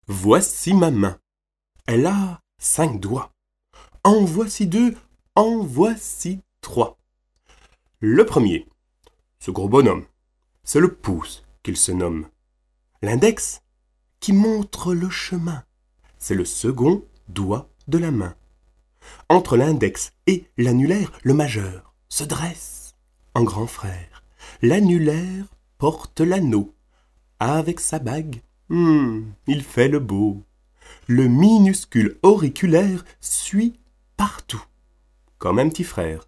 Voici ma main. Elle a 5 doigts. En voici 2, en voici 3. Le premier, ce gros bonhomme, c'est le pouce qu'il se nomme. L'index, qui montre le chemin, c'est le second doigt de la main. Entre l'index et l'annulaire, le majeur se dresse en grand frère. L'annulaire porte l'anneau. Avec sa bague, il fait le beau. Le minuscule auriculaire suit partout, comme un petit frère.